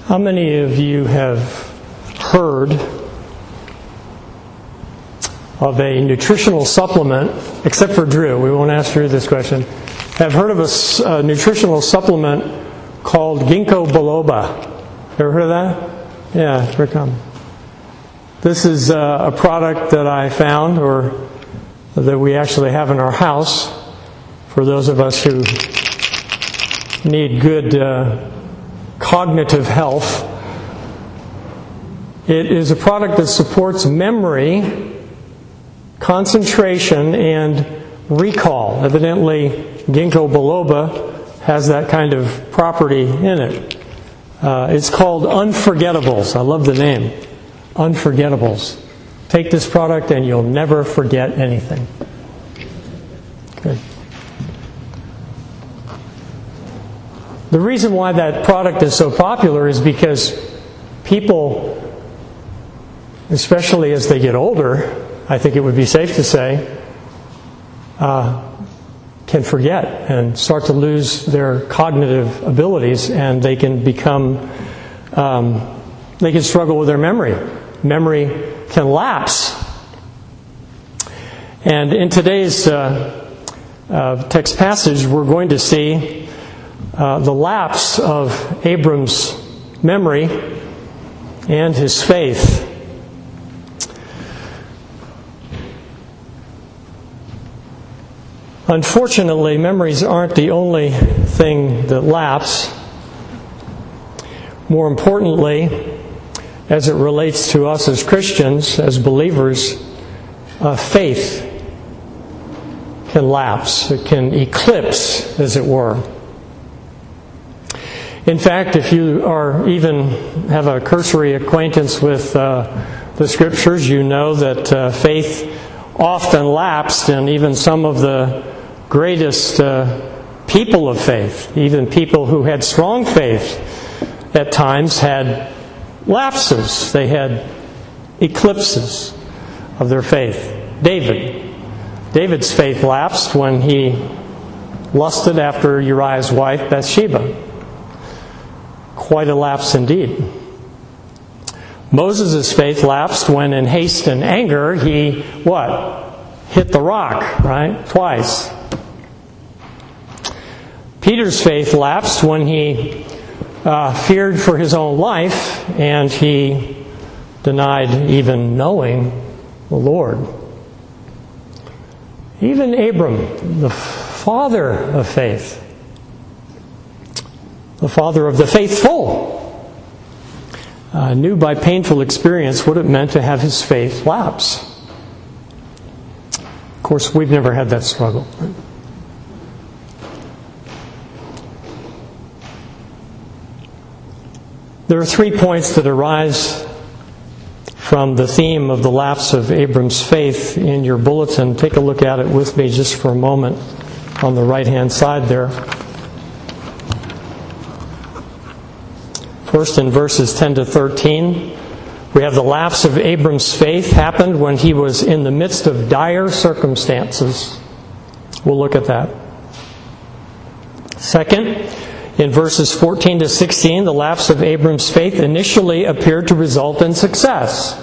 How many of you have heard of a nutritional supplement, except for Drew, we won't ask Drew this question, have heard of a nutritional supplement called Ginkgo biloba? Ever heard of that? Yeah, here it comes. This is a product that I found, or that we actually have in our house, for those of us who need good cognitive health. It is a product that supports memory, concentration, and recall. Evidently, Ginkgo biloba has that kind of property in it. It's called Unforgettables. I love the name. Unforgettables. Take this product and you'll never forget anything. Okay. The reason why that product is so popular is because people, especially as they get older, I think it would be safe to say, can forget and start to lose their cognitive abilities, and they can become, they can struggle with their memory. Memory can lapse. And in today's text passage, we're going to see the lapse of Abram's memory and his faith. Unfortunately, memories aren't the only thing that lapse. More importantly, as it relates to us as Christians, as believers, faith can lapse. It can eclipse, as it were. In fact, if you are even have a cursory acquaintance with the Scriptures, you know that faith often lapsed, and even some of the greatest people of faith, even people who had strong faith, at times had lapses. They had eclipses of their faith. David's faith lapsed when he lusted after Uriah's wife, Bathsheba. Quite a lapse indeed. Moses' faith lapsed when in haste and anger he, hit the rock, right? Twice. Peter's faith lapsed when he feared for his own life, and he denied even knowing the Lord. Even Abram, the father of faith, the father of the faithful, knew by painful experience what it meant to have his faith lapse. Of course, we've never had that struggle. There are 3 points that arise from the theme of the lapse of Abram's faith in your bulletin. Take a look at it with me just for a moment on the right-hand side there. First, in verses 10 to 13, we have the lapse of Abram's faith happened when he was in the midst of dire circumstances. We'll look at that. Second, in verses 14 to 16, the lapse of Abram's faith initially appeared to result in success.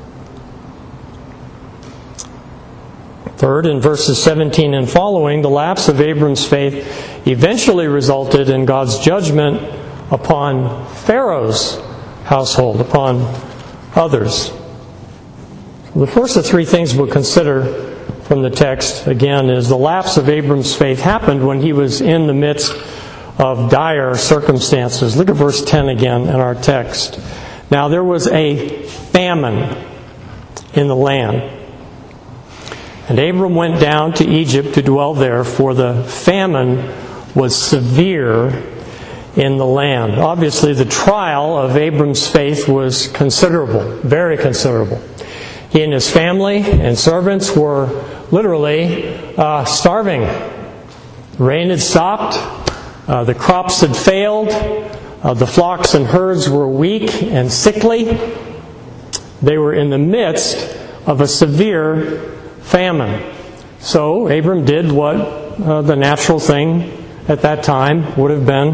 Third, in verses 17 and following, the lapse of Abram's faith eventually resulted in God's judgment upon Pharaoh's household, upon others. The first of 3 things we'll consider from the text, again, is the lapse of Abram's faith happened when he was in the midst of dire circumstances. Look at verse 10 again in our text. Now there was a famine in the land, and Abram went down to Egypt to dwell there, for the famine was severe in the land. Obviously, the trial of Abram's faith was considerable, very considerable. He and his family and servants were literally starving. The rain had stopped. The crops had failed. The flocks and herds were weak and sickly. They were in the midst of a severe famine. So Abram did what the natural thing at that time would have been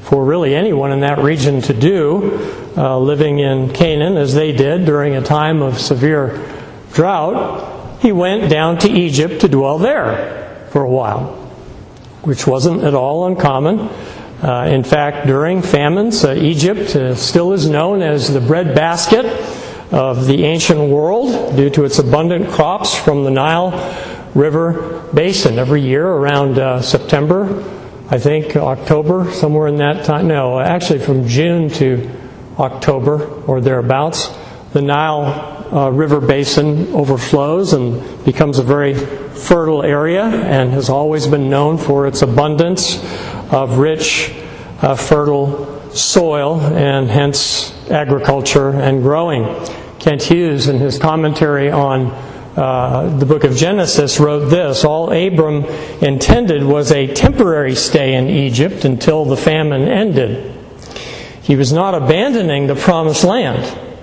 for really anyone in that region to do, living in Canaan as they did during a time of severe drought. He went down to Egypt to dwell there for a while, which wasn't at all uncommon. In fact, during famines, Egypt still is known as the breadbasket of the ancient world due to its abundant crops from the Nile River basin. Every year around September, I think October, somewhere in that time. No, actually from June to October or thereabouts, the Nile River basin overflows and becomes a very fertile area and has always been known for its abundance of rich, fertile soil and hence agriculture and growing. Kent Hughes, in his commentary on the book of Genesis, wrote this: all Abram intended was a temporary stay in Egypt until the famine ended. He was not abandoning the promised land.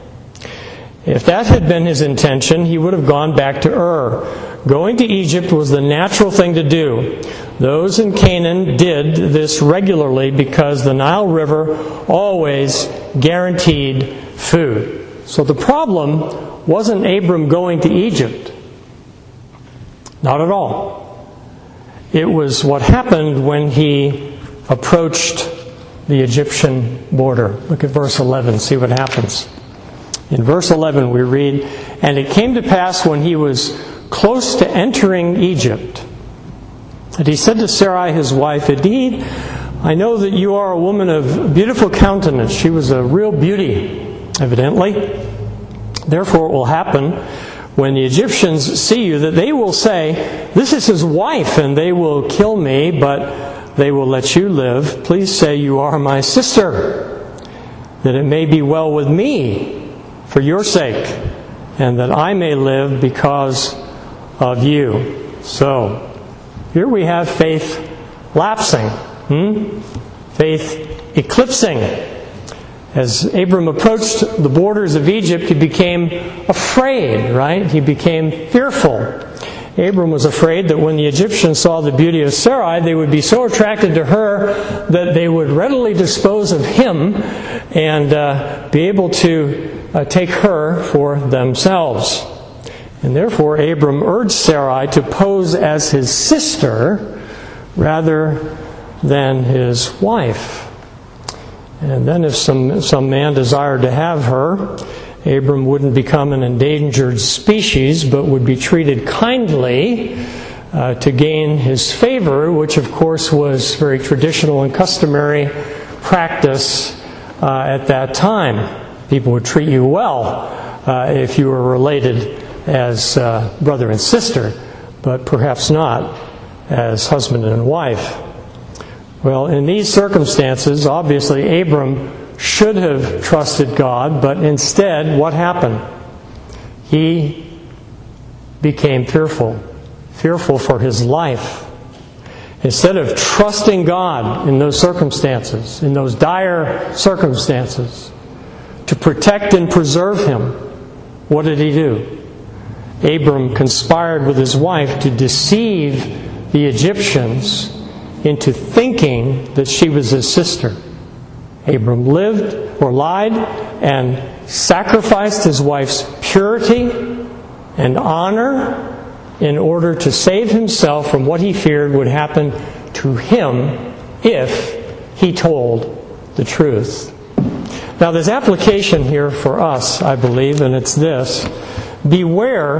If that had been his intention, he would have gone back to Ur. Going to Egypt was the natural thing to do. Those in Canaan did this regularly because the Nile River always guaranteed food. So the problem wasn't Abram going to Egypt. Not at all. It was what happened when he approached the Egyptian border. Look at verse 11, see what happens. In verse 11 we read, "And it came to pass when he was close to entering Egypt, that he said to Sarai his wife, 'Indeed, I know that you are a woman of beautiful countenance.'" She was a real beauty, evidently. "Therefore it will happen, when the Egyptians see you, that they will say, 'This is his wife,' and they will kill me, but they will let you live. Please say you are my sister, that it may be well with me for your sake, and that I may live because of you." So, here we have faith lapsing, faith eclipsing. As Abram approached the borders of Egypt, he became afraid, right? He became fearful. Abram was afraid that when the Egyptians saw the beauty of Sarai, they would be so attracted to her that they would readily dispose of him and be able to take her for themselves. And therefore, Abram urged Sarai to pose as his sister rather than his wife. And then if some man desired to have her, Abram wouldn't become an endangered species, but would be treated kindly to gain his favor, which of course was very traditional and customary practice at that time. People would treat you well if you were related as brother and sister, but perhaps not as husband and wife. Well, in these circumstances, obviously Abram should have trusted God, but instead, what happened? He became fearful for his life. Instead of trusting God in those circumstances, in those dire circumstances, to protect and preserve him, what did he do? Abram conspired with his wife to deceive the Egyptians into thinking that she was his sister. Abram lied and sacrificed his wife's purity and honor in order to save himself from what he feared would happen to him if he told the truth. Now there's application here for us, I believe, and it's this. Beware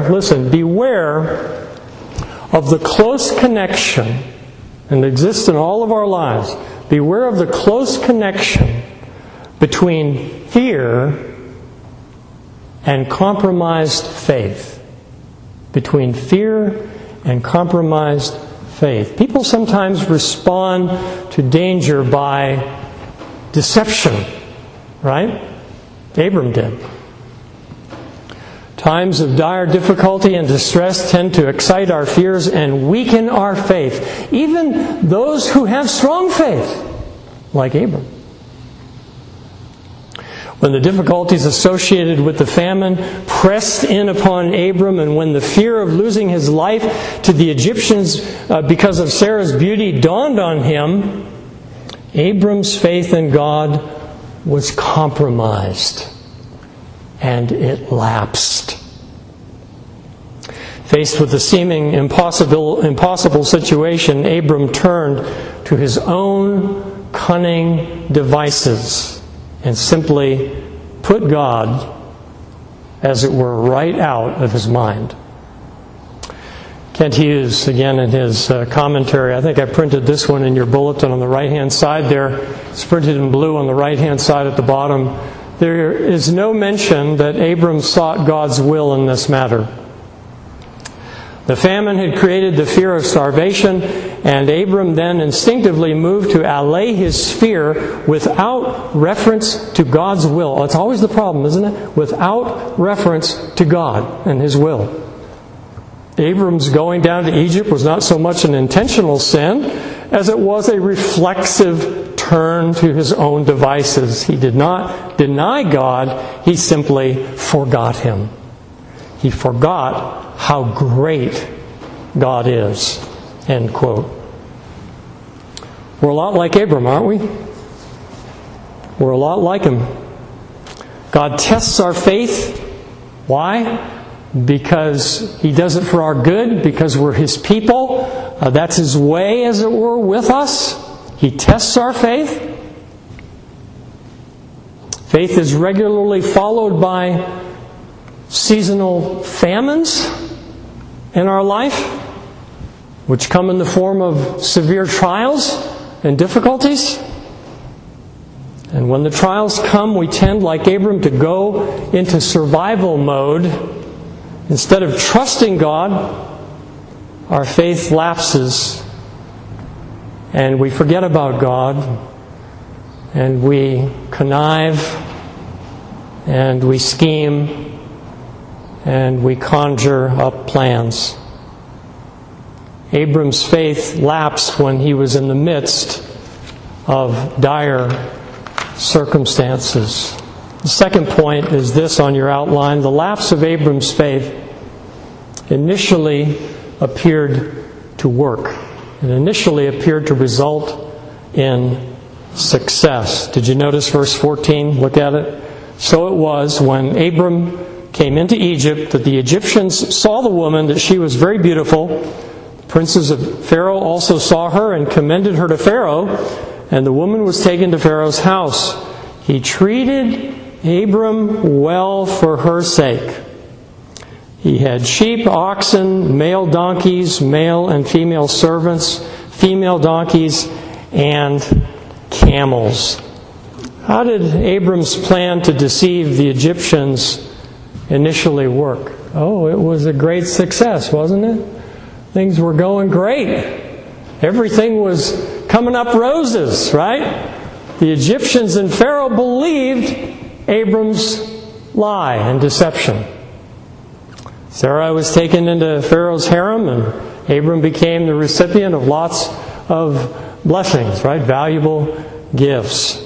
of the close connection, and it exists in all of our lives. Beware of the close connection between fear and compromised faith. Between fear and compromised faith. People sometimes respond to danger by deception, right? Abram did. Times of dire difficulty and distress tend to excite our fears and weaken our faith. Even those who have strong faith, like Abram. When the difficulties associated with the famine pressed in upon Abram, and when the fear of losing his life to the Egyptians because of Sarah's beauty dawned on him, Abram's faith in God was compromised, and it lapsed. Faced with the seeming impossible situation, Abram turned to his own cunning devices and simply put God, as it were, right out of his mind. Kent Hughes, again in his commentary, I think I printed this one in your bulletin on the right-hand side there. It's printed in blue on the right-hand side at the bottom. There is no mention that Abram sought God's will in this matter. The famine had created the fear of starvation, and Abram then instinctively moved to allay his fear without reference to God's will. It's always the problem, isn't it? Without reference to God and His will. Abram's going down to Egypt was not so much an intentional sin as it was a reflexive turn to his own devices. He did not deny God, he simply forgot Him. He forgot how great God is. End quote. We're a lot like Abram, aren't we? We're a lot like him. God tests our faith. Why? Because He does it for our good, because we're His people. That's His way, as it were, with us. He tests our faith. Faith is regularly followed by seasonal famines in our life, which come in the form of severe trials and difficulties. And when the trials come, we tend, like Abram, to go into survival mode. Instead of trusting God, our faith lapses, and we forget about God, and we connive, and we scheme, and we conjure up plans. Abram's faith lapsed when he was in the midst of dire circumstances. The second point is this on your outline. The lapse of Abram's faith initially appeared to work. It initially appeared to result in success. Did you notice verse 14? Look at it. So it was when Abram came into Egypt that the Egyptians saw the woman, that she was very beautiful. The princes of Pharaoh also saw her and commended her to Pharaoh, and the woman was taken to Pharaoh's house. He treated Abram well for her sake. He had sheep, oxen, male donkeys, male and female servants, female donkeys, and camels. How did Abram's plan to deceive the Egyptians initially work? Oh, it was a great success, wasn't it? Things were going great. Everything was coming up roses, right? The Egyptians and Pharaoh believed Abram's lie and deception. Sarai was taken into Pharaoh's harem, and Abram became the recipient of lots of blessings, right? Valuable gifts.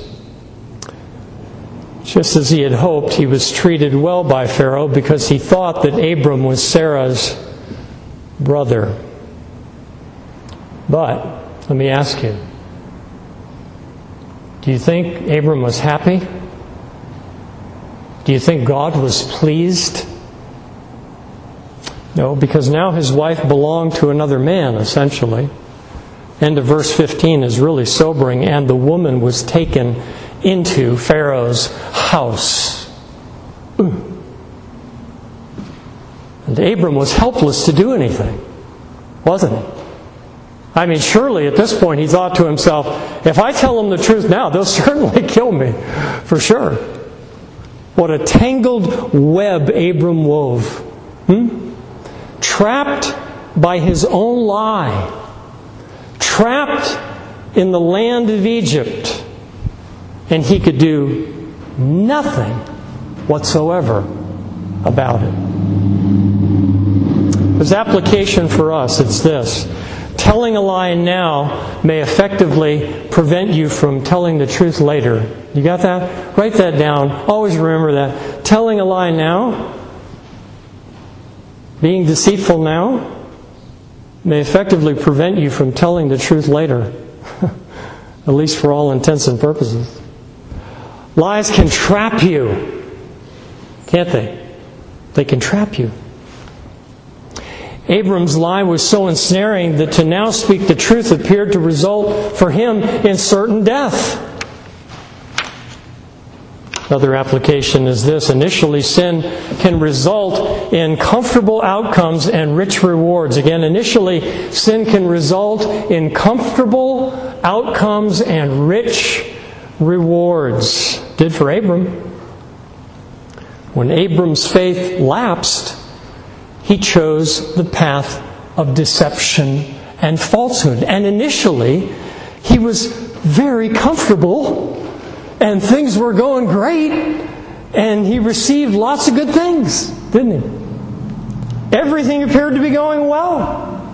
Just as he had hoped, he was treated well by Pharaoh because he thought that Abram was Sarah's brother. But, let me ask you, do you think Abram was happy? Do you think God was pleased? No, because now his wife belonged to another man, essentially. End of verse 15 is really sobering. And the woman was taken into Pharaoh's house. And Abram was helpless to do anything, wasn't he? I mean, surely at this point he thought to himself, if I tell them the truth now, they'll certainly kill me, for sure. What a tangled web Abram wove. Trapped by his own lie. Trapped in the land of Egypt. And he could do nothing whatsoever about it. There's application for us. It's this. Telling a lie now may effectively prevent you from telling the truth later. You got that? Write that down. Always remember that. Telling a lie now, being deceitful now, may effectively prevent you from telling the truth later. at least for all intents and purposes. Lies can trap you, can't they? They can trap you. Abram's lie was so ensnaring that to now speak the truth appeared to result for him in certain death. Another application is this. Initially, sin can result in comfortable outcomes and rich rewards. Again, initially, sin can result in comfortable outcomes and rich rewards. Did for Abram. When Abram's faith lapsed, he chose the path of deception and falsehood. And initially, he was very comfortable, and things were going great, and he received lots of good things, didn't he? Everything appeared to be going well.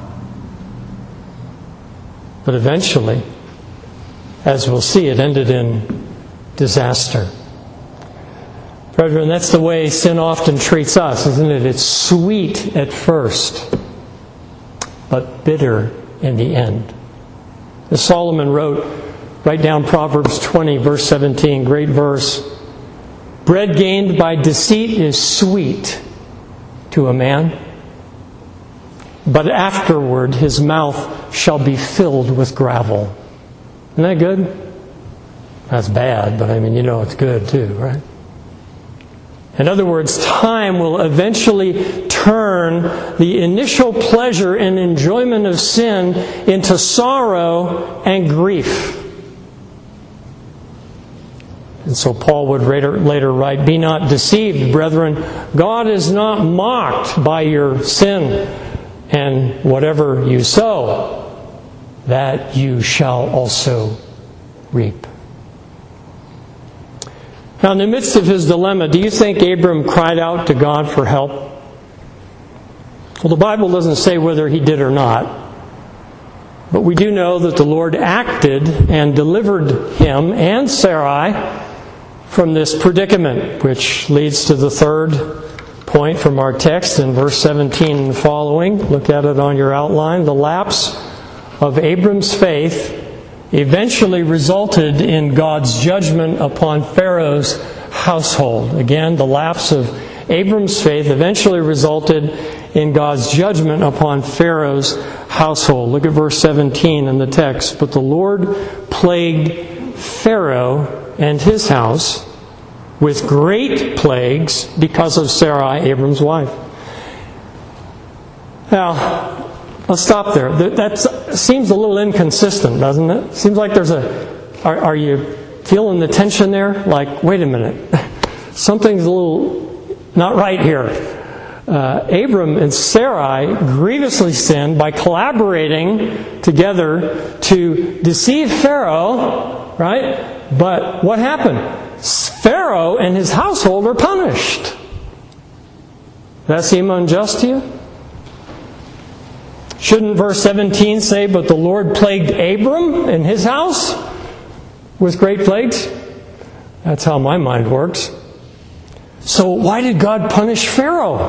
But eventually, as we'll see, it ended in disaster. Brethren, that's the way sin often treats us, isn't it? It's sweet at first, but bitter in the end. As Solomon wrote, write down Proverbs 20, verse 17, great verse. Bread gained by deceit is sweet to a man, but afterward his mouth shall be filled with gravel. Isn't that good? That's bad, but it's good too, right? In other words, time will eventually turn the initial pleasure and enjoyment of sin into sorrow and grief. And so Paul would later write, be not deceived, brethren. God is not mocked by your sin, and whatever you sow, that you shall also reap. Now, in the midst of his dilemma, do you think Abram cried out to God for help? Well, the Bible doesn't say whether he did or not. But we do know that the Lord acted and delivered him and Sarai from this predicament, which leads to the third point from our text in verse 17 and following. Look at it on your outline. The lapse of Abram's faith eventually resulted in God's judgment upon Pharaoh's household. Again, the lapse of Abram's faith eventually resulted in God's judgment upon Pharaoh's household. Look at verse 17 in the text. But the Lord plagued Pharaoh and his house with great plagues because of Sarai, Abram's wife. Now, let's stop there. That seems a little inconsistent, doesn't it? Seems like there's Are you feeling the tension there? Like, wait a minute. Something's a little not right here. Abram and Sarai grievously sinned by collaborating together to deceive Pharaoh, right? But what happened? Pharaoh and his household are punished. Does that seem unjust to you? Shouldn't verse 17 say, but the Lord plagued Abram and his house with great plagues? That's how my mind works. So why did God punish Pharaoh?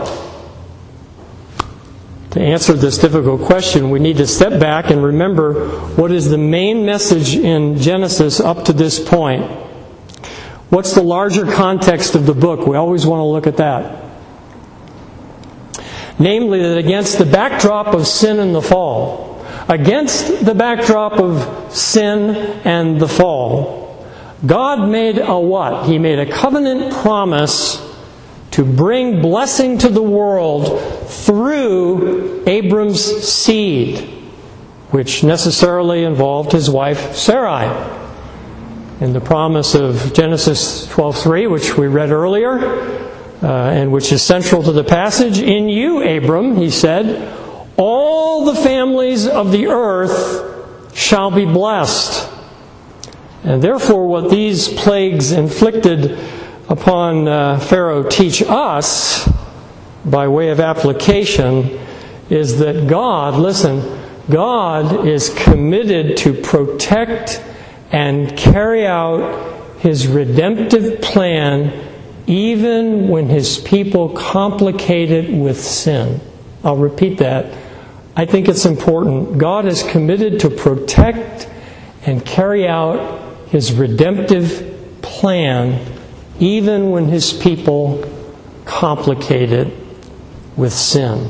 To answer this difficult question, we need to step back and remember what is the main message in Genesis up to this point. What's the larger context of the book? We always want to look at that. Namely, that against the backdrop of sin and the fall, against the backdrop of sin and the fall, God made a what? He made a covenant promise to bring blessing to the world through Abram's seed, which necessarily involved his wife Sarai. In the promise of Genesis 12:3, which we read earlier, and which is central to the passage, in you, Abram, he said, all the families of the earth shall be blessed. And therefore, what these plagues inflicted upon Pharaoh teach us, by way of application, is that God is committed to protect and carry out His redemptive plan even when His people complicate it with sin. I'll repeat that. I think it's important. God is committed to protect and carry out His redemptive plan even when His people complicate it with sin.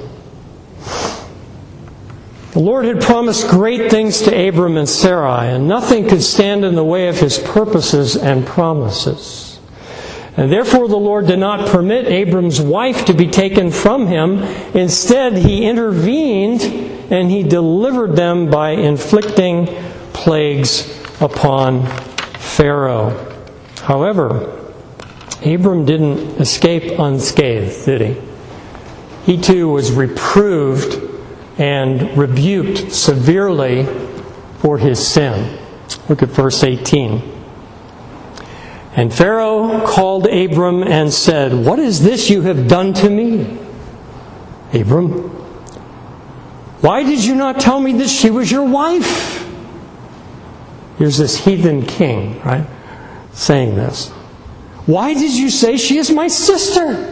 The Lord had promised great things to Abram and Sarai, and nothing could stand in the way of His purposes and promises. And therefore the Lord did not permit Abram's wife to be taken from him. Instead, He intervened and He delivered them by inflicting plagues upon Pharaoh. However, Abram didn't escape unscathed, did he? He too was reproved and rebuked severely for his sin. Look at verse 18. And Pharaoh called Abram and said, "What is this you have done to me, Abram? Why did you not tell me that she was your wife?" Here's this heathen king, right, saying this. "Why did you say she is my sister?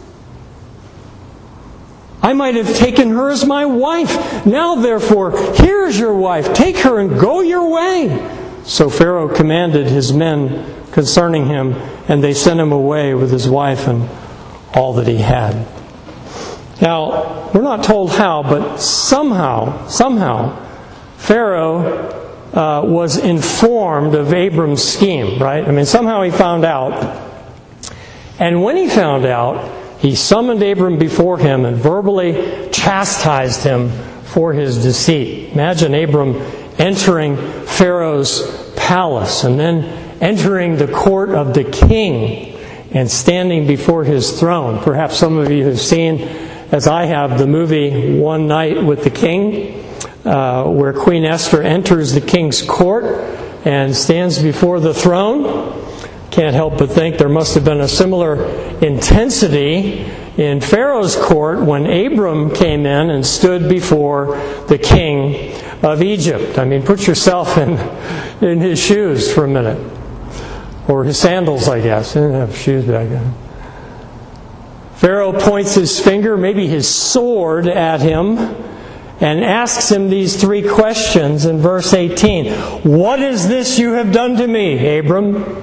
I might have taken her as my wife. Now, therefore, here is your wife. Take her and go your way." So Pharaoh commanded his men concerning him, and they sent him away with his wife and all that he had. Now, we're not told how, but somehow, Pharaoh was informed of Abram's scheme, right? I mean, somehow he found out. And when he found out, he summoned Abram before him and verbally chastised him for his deceit. Imagine Abram entering Pharaoh's palace and then entering the court of the king and standing before his throne. Perhaps some of you have seen, as I have, the movie One Night with the King, where Queen Esther enters the king's court and stands before the throne. Can't help but think there must have been a similar intensity in Pharaoh's court when Abram came in and stood before the king of Egypt. I mean, put yourself in his shoes for a minute. Or his sandals, I guess. He didn't have shoes back then. Pharaoh points his finger, maybe his sword, at him and asks him these three questions in verse 18. "What is this you have done to me, Abram?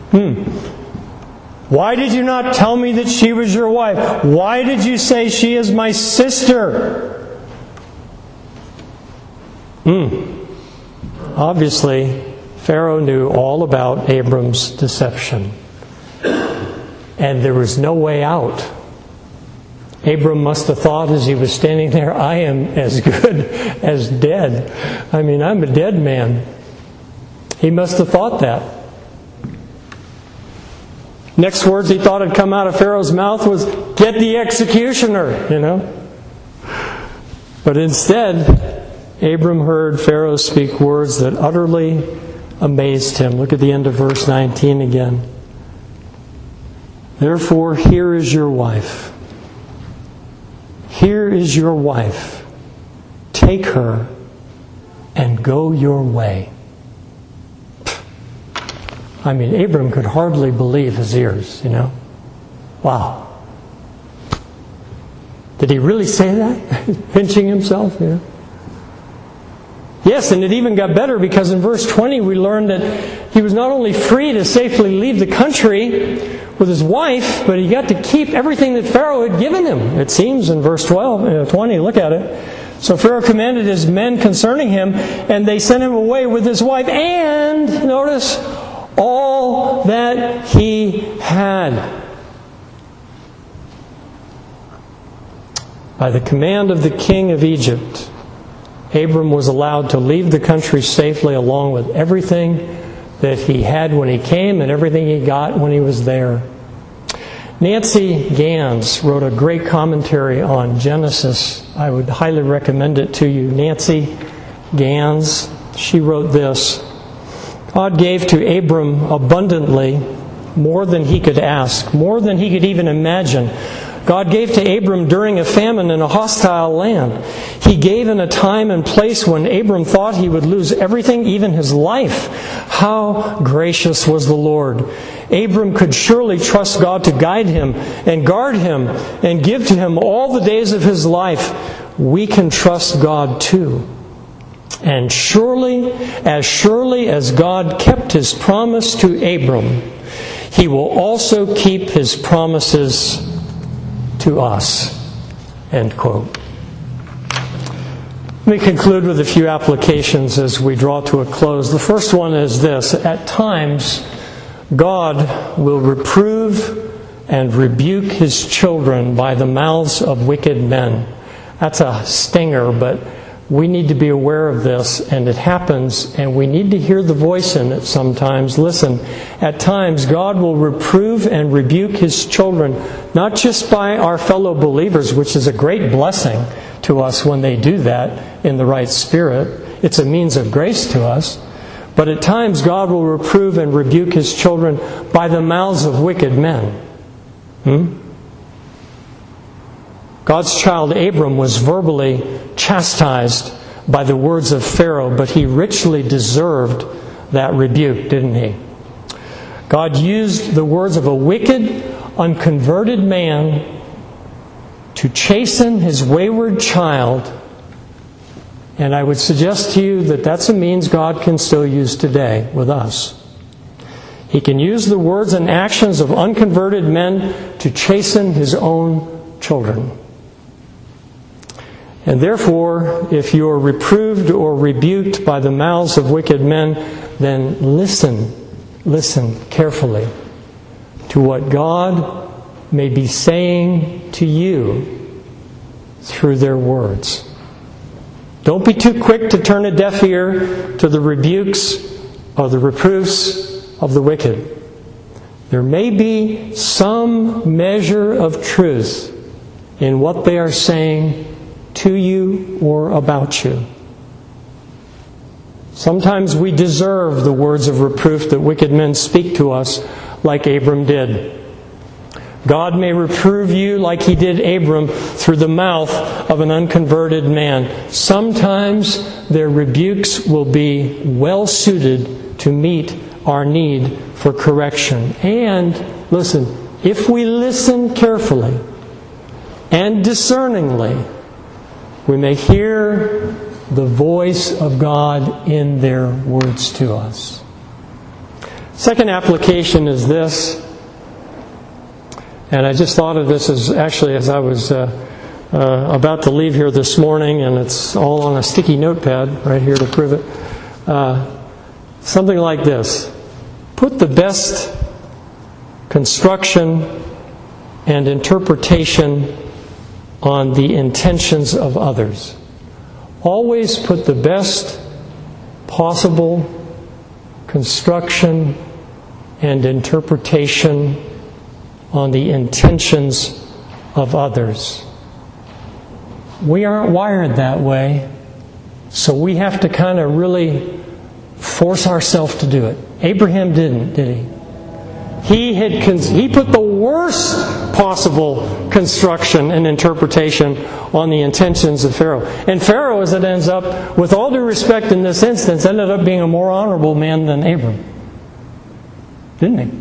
Why did you not tell me that she was your wife? Why did you say she is my sister?" Obviously, Pharaoh knew all about Abram's deception. And there was no way out. Abram must have thought as he was standing there, "I am as good as dead. I mean, I'm a dead man." He must have thought that. Next words he thought had come out of Pharaoh's mouth was, "Get the executioner," But instead, Abram heard Pharaoh speak words that utterly amazed him. Look at the end of verse 19 again. "Therefore, here is your wife. Here is your wife. Take her and go your way." I mean, Abram could hardly believe his ears, Wow. Did he really say that? Pinching himself, Yes, and it even got better because in verse 20 we learned that he was not only free to safely leave the country with his wife, but he got to keep everything that Pharaoh had given him. It seems in verse 20, look at it. So Pharaoh commanded his men concerning him, and they sent him away with his wife and, notice, all that he had. By the command of the king of Egypt, Abram was allowed to leave the country safely along with everything that he had when he came and everything he got when he was there. Nancy Gans wrote a great commentary on Genesis. I would highly recommend it to you. Nancy Gans, she wrote this: "God gave to Abram abundantly, more than he could ask, more than he could even imagine. God gave to Abram during a famine in a hostile land. He gave in a time and place when Abram thought he would lose everything, even his life. How gracious was the Lord! Abram could surely trust God to guide him and guard him and give to him all the days of his life. We can trust God too. And surely as God kept His promise to Abram, He will also keep His promises to us." End quote. Let me conclude with a few applications as we draw to a close. The first one is this: at times, God will reprove and rebuke His children by the mouths of wicked men. That's a stinger, but we need to be aware of this, and it happens, and we need to hear the voice in it sometimes. Listen, at times God will reprove and rebuke His children, not just by our fellow believers, which is a great blessing to us when they do that in the right spirit. It's a means of grace to us. But at times God will reprove and rebuke His children by the mouths of wicked men. God's child Abram was verbally chastised by the words of Pharaoh, but he richly deserved that rebuke, didn't he? God used the words of a wicked, unconverted man to chasten His wayward child, and I would suggest to you that that's a means God can still use today with us. He can use the words and actions of unconverted men to chasten His own children. And therefore, if you are reproved or rebuked by the mouths of wicked men, then listen carefully to what God may be saying to you through their words. Don't be too quick to turn a deaf ear to the rebukes or the reproofs of the wicked. There may be some measure of truth in what they are saying to you or about you. Sometimes we deserve the words of reproof that wicked men speak to us, like Abram did. God may reprove you like He did Abram through the mouth of an unconverted man. Sometimes their rebukes will be well suited to meet our need for correction. And, listen, if we listen carefully and discerningly, we may hear the voice of God in their words to us. Second application is this, and I just thought of this as I was about to leave here this morning, and it's all on a sticky notepad right here to prove it. Something like this: put the best construction and interpretation on the intentions of others. Always put the best possible construction and interpretation on the intentions of others. We aren't wired that way, so we have to kind of really force ourselves to do it. Abraham didn't, did he? He put the worst possible construction and interpretation on the intentions of Pharaoh. And Pharaoh, as it ends up, with all due respect in this instance, ended up being a more honorable man than Abram. Didn't he?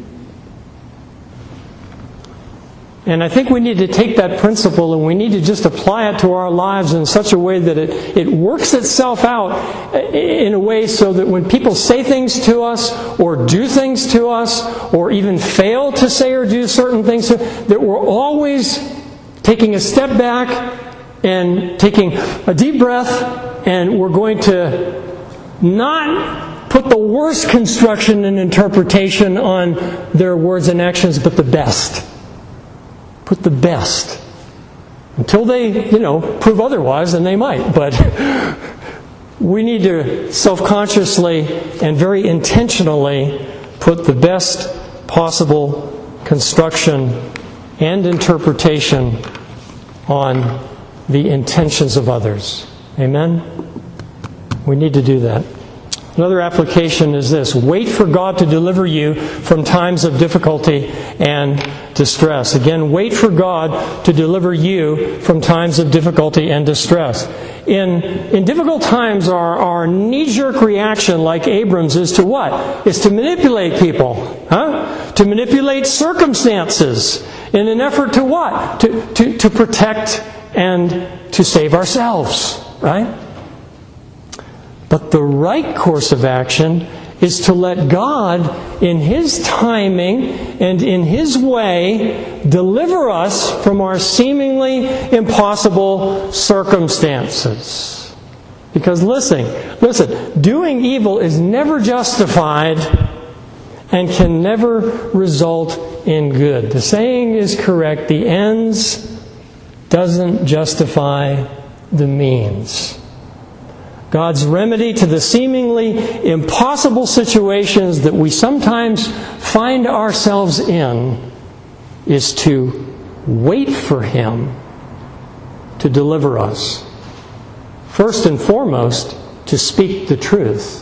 And I think we need to take that principle and we need to just apply it to our lives in such a way that it works itself out in a way so that when people say things to us or do things to us or even fail to say or do certain things, that we're always taking a step back and taking a deep breath, and we're going to not put the worst construction and interpretation on their words and actions, but the best. Put the best. Until they, prove otherwise, then they might. But we need to self-consciously and very intentionally put the best possible construction and interpretation on the intentions of others. Amen? We need to do that. Another application is this: wait for God to deliver you from times of difficulty and distress. Again, wait for God to deliver you from times of difficulty and distress. In difficult times, our knee-jerk reaction, like Abram's, is to what? Is to manipulate people. To manipulate circumstances in an effort to what? To protect and to save ourselves. Right? But the right course of action is to let God, in His timing and in His way, deliver us from our seemingly impossible circumstances. Because listen, doing evil is never justified and can never result in good. The saying is correct, the ends doesn't justify the means. God's remedy to the seemingly impossible situations that we sometimes find ourselves in is to wait for Him to deliver us. First and foremost, to speak the truth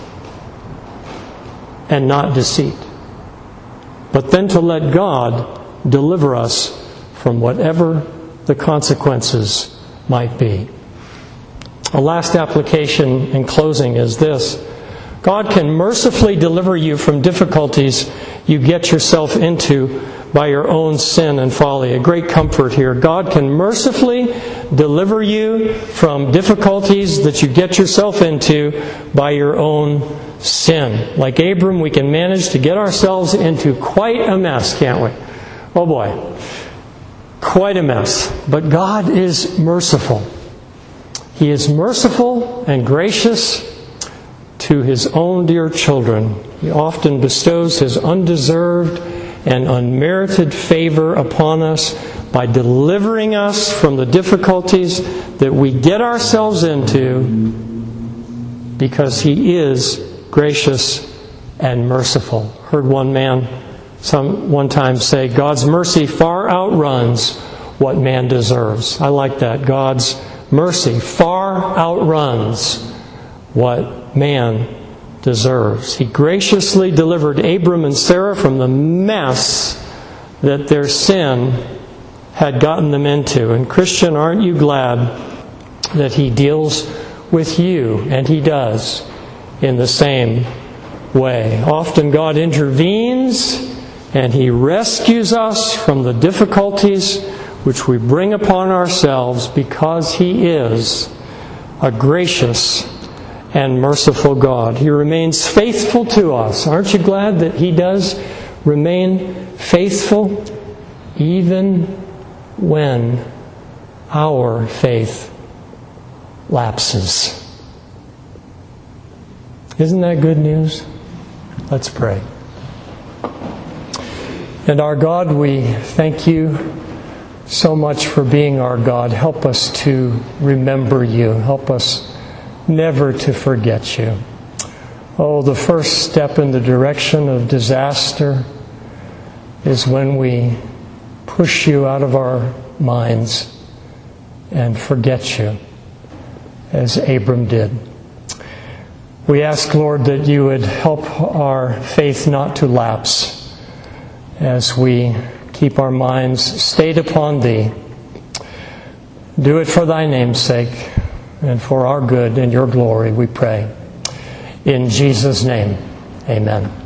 and not deceit. But then to let God deliver us from whatever the consequences might be. A last application in closing is this. God can mercifully deliver you from difficulties you get yourself into by your own sin and folly. A great comfort here. God can mercifully deliver you from difficulties that you get yourself into by your own sin. Like Abram, we can manage to get ourselves into quite a mess, can't we? Oh boy. Quite a mess. But God is merciful. He is merciful and gracious to His own dear children. He often bestows His undeserved and unmerited favor upon us by delivering us from the difficulties that we get ourselves into because He is gracious and merciful. Heard one man one time say, God's mercy far outruns what man deserves. I like that. God's mercy far outruns what man deserves. He graciously delivered Abram and Sarah from the mess that their sin had gotten them into. And Christian, aren't you glad that He deals with you, and He does, in the same way? Often God intervenes and He rescues us from the difficulties which we bring upon ourselves because He is a gracious and merciful God. He remains faithful to us. Aren't you glad that He does remain faithful even when our faith lapses? Isn't that good news? Let's pray. And our God, we thank You so much for being our God. Help us to remember You. Help us never to forget You. Oh, the first step in the direction of disaster is when we push You out of our minds and forget You, as Abram did. We ask, Lord, that You would help our faith not to lapse as we keep our minds stayed upon Thee. Do it for Thy name's sake and for our good and Your glory, we pray. In Jesus' name, amen.